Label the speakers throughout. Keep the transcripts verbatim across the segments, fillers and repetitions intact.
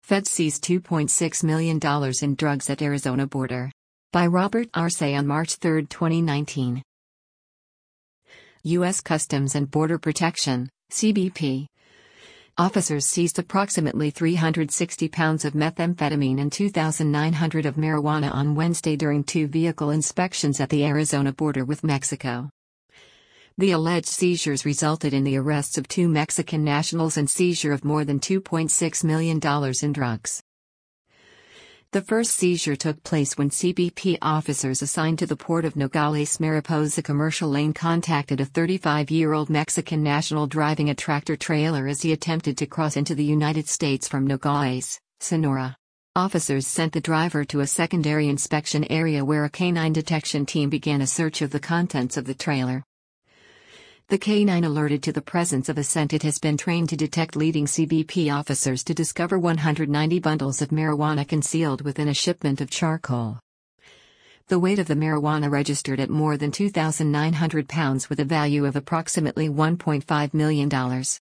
Speaker 1: Feds seize two point six million dollars in drugs at Arizona border. By Robert Arce on March third, twenty nineteen. U S Customs and Border Protection, C B P. Officers seized approximately three hundred sixty pounds of methamphetamine and two thousand nine hundred of marijuana on Wednesday during two vehicle inspections at the Arizona border with Mexico. The alleged seizures resulted in the arrests of two Mexican nationals and seizure of more than two point six million dollars in drugs. The first seizure took place when C B P officers assigned to the port of Nogales, Mariposa commercial lane contacted a thirty-five-year-old Mexican national driving a tractor-trailer as he attempted to cross into the United States from Nogales, Sonora. Officers sent the driver to a secondary inspection area where a canine detection team began a search of the contents of the trailer. The canine alerted to the presence of a scent it has been trained to detect, leading C B P officers to discover one hundred ninety bundles of marijuana concealed within a shipment of charcoal. The weight of the marijuana registered at more than two thousand nine hundred pounds with a value of approximately one point five million dollars.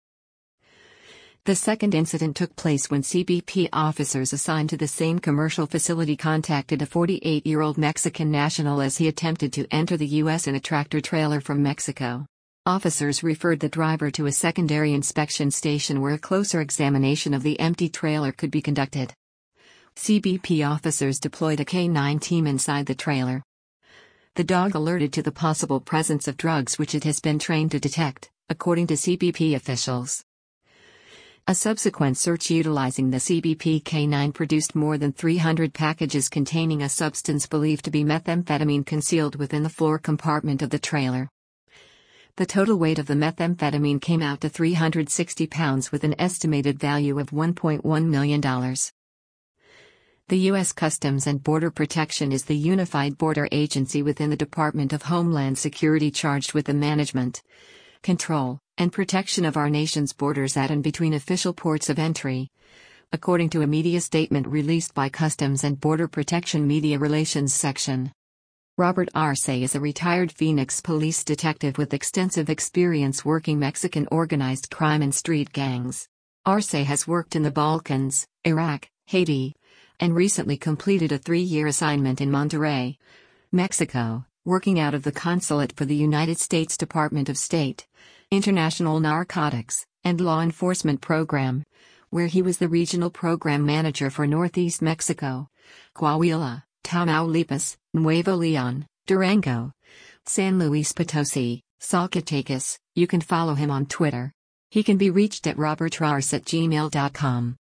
Speaker 1: The second incident took place when C B P officers assigned to the same commercial facility contacted a forty-eight-year-old Mexican national as he attempted to enter the U S in a tractor-trailer from Mexico. Officers referred the driver to a secondary inspection station where a closer examination of the empty trailer could be conducted. C B P officers deployed a canine team inside the trailer. The dog alerted to the possible presence of drugs which it has been trained to detect, according to C B P officials. A subsequent search utilizing the C B P canine produced more than three hundred packages containing a substance believed to be methamphetamine concealed within the floor compartment of the trailer. The total weight of the methamphetamine came out to three hundred sixty pounds with an estimated value of one point one million dollars. The U S Customs and Border Protection is the unified border agency within the Department of Homeland Security charged with the management, control, and protection of our nation's borders at and between official ports of entry, according to a media statement released by Customs and Border Protection Media Relations Section. Robert Arce is a retired Phoenix police detective with extensive experience working Mexican organized crime and street gangs. Arce has worked in the Balkans, Iraq, Haiti, and recently completed a three-year assignment in Monterrey, Mexico, working out of the Consulate for the United States Department of State, International Narcotics, and Law Enforcement Program, where he was the regional program manager for Northeast Mexico, Coahuila, Tamaulipas, Nuevo Leon, Durango, San Luis Potosi, Zacatecas. You can follow him on Twitter. He can be reached at robertarce at gmail dot com.